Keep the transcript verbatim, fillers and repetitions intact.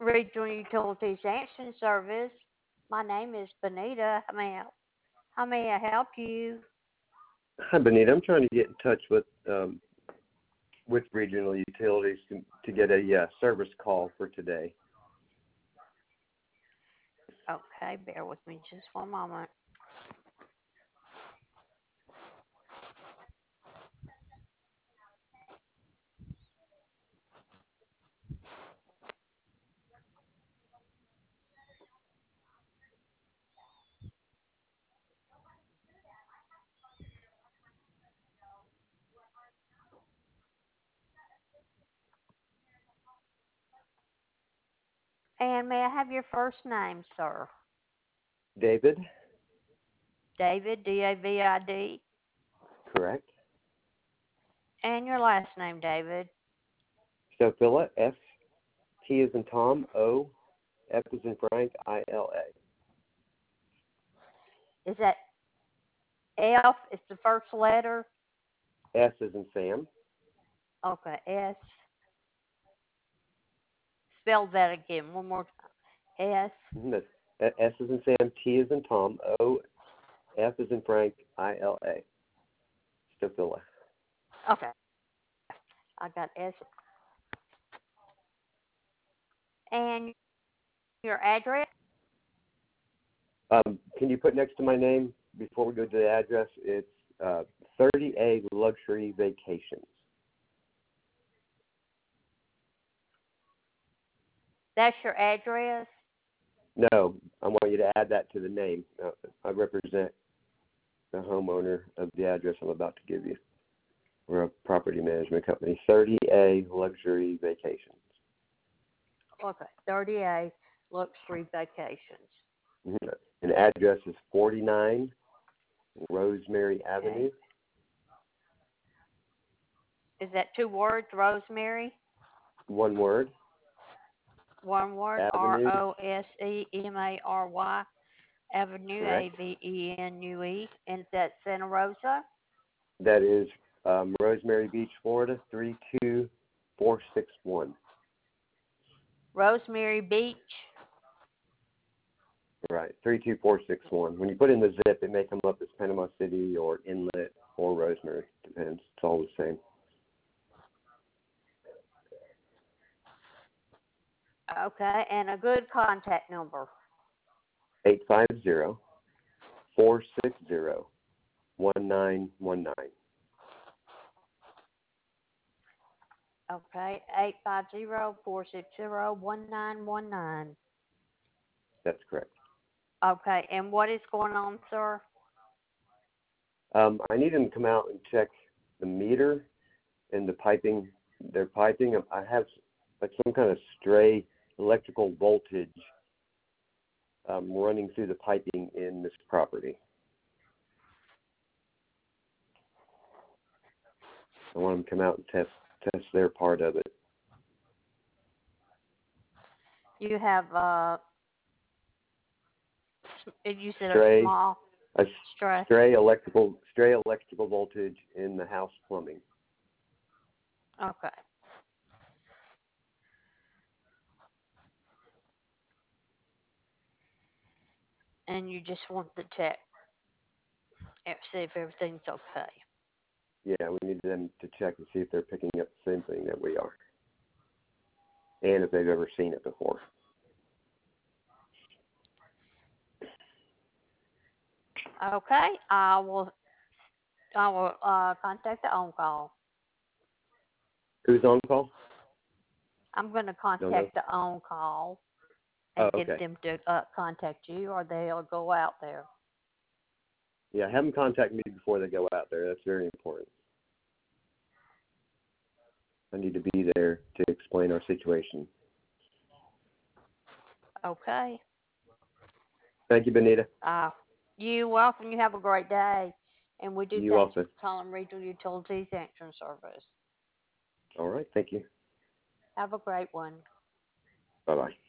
Regional Utilities Answering Service. My name is Benita. How may I, how may I help you? Hi, Benita. I'm trying to get in touch with um, with Regional Utilities to, to get a uh, service call for today. Okay, bear with me just one moment. And may I have your first name, sir? David, David, D A V I D. correct? And your last name, David. Sophilla, S, T is in Tom, O, F is in Frank, I L A. Is that F? Is the first letter? S is in Sam. Okay, S. Spell that again one more time. S. Mhm, that's S is in Sam, T is in Tom, O, F is in Frank, I L A. Sophilla. Okay, I got S. And your address? Um, can you put next to my name before we go to the address? It's uh, thirty A Luxury Vacations. That's your address? No, I want you to add that to the name. Uh, I represent the homeowner of the address I'm about to give you. We're a property management company, thirty A Luxury Vacations. Okay, thirty A Luxury Vacations. Mhm. And the address is forty-nine Rosemary Okay. Avenue. Is that two words, Rosemary? One word. One word, R Avenue. O S E M A R Y, Avenue, A Correct. V E N U E. And is that Santa Rosa? That is um, Rosemary Beach, Florida, three two four six one. Rosemary Beach? Right, three two four six one. When you put in the zip, it may come up as Panama City or Inlet or Rosemary. Depends. It's all the same. Okay, and a good contact number. eight five zero, four six zero, one nine one nine. Okay, eight five zero, four six zero, one nine one nine. That's correct. Okay, and what is going on, sir? Um, I need them to come out and check the meter and the piping. Their piping. I have like some kind of stray electrical voltage um, running through the piping in this property. I want them to come out and test test their part of it. You have, uh, you said a Stray, small a stray. stray electrical stray electrical voltage in the house plumbing. Okay. And you just want to check and see if everything's okay. Yeah, we need them to check and see if they're picking up the same thing that we are, and if they've ever seen it before. Okay, I will, I will uh, contact the on call. Who's on call? I'm going to Don't know. contact the on call Oh, and get okay. them to uh, contact you, or they'll go out there. Yeah, have them contact me before they go out there. That's very important. I need to be there to explain our situation. Okay. Thank you, Benita. Uh, you're welcome. You have a great day. And we do You thanks also. for calling Regional Utilities Answering Service. All right. Thank you. Have a great one. Bye-bye.